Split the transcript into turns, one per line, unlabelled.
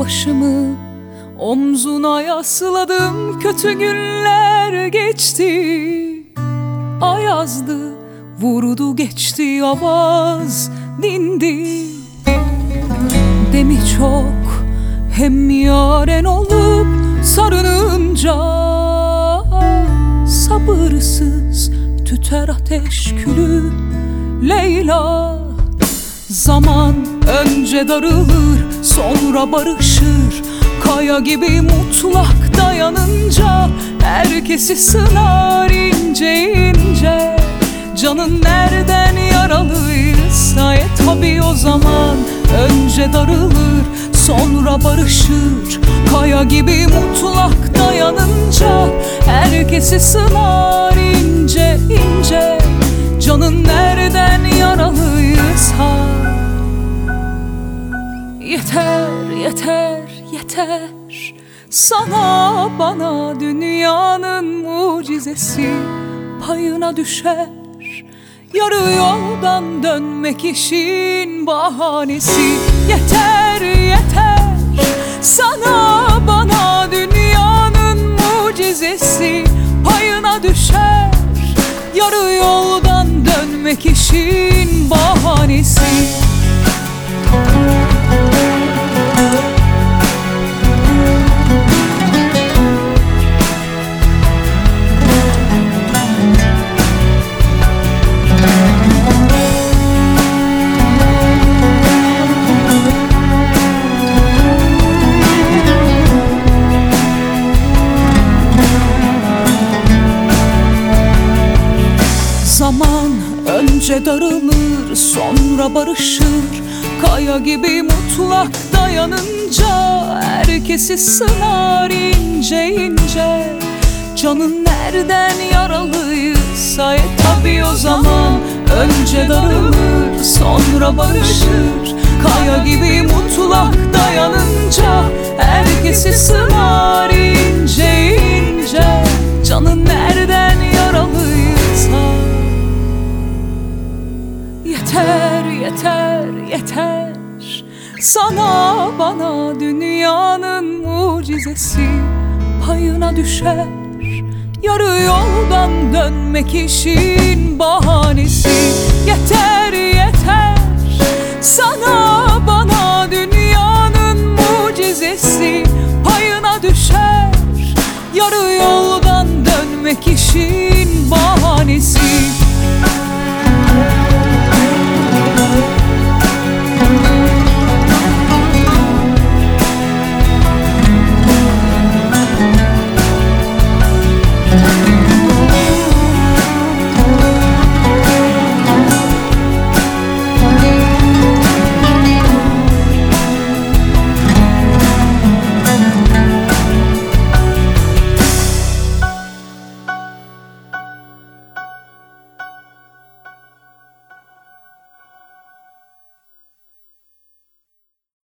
Başımı omzuna yasladım, kötü günler geçti. Ayazdı, vurdu geçti, avaz dindi. Demi çok hem yaren olup sarınınca, sabırsız tüter ateş külü Leyla. Zaman önce darılır, sonra barışır. Kaya gibi mutlak dayanınca herkesi sınar ince ince. Canın nereden yaralıysa tabi o zaman önce darılır, sonra barışır. Kaya gibi mutlak dayanınca herkesi sınar ince ince. Canın nereden yaralıysa. Yeter, yeter, yeter. Sana bana dünyanın mucizesi payına düşer. Yarı yoldan dönmek işin bahanesi. Yeter, yeter. Sana bana dünyanın mucizesi payına düşer. Yarı yoldan dönmek işin bahanesi. Zaman önce darılır, sonra barışır. Kaya gibi mutlak dayanınca herkesi sınar ince ince. Canın nereden yaralıysa tabi o zaman önce darılır, sonra barışır. Kaya gibi mutlak dayanınca herkesi sınar ince ince. Canın nereden yaralıysa. Yeter, yeter, yeter. Sana bana dünyanın mucizesi payına düşer. Yarı yoldan dönmek işin bahanesi. Yeter, yeter. Sana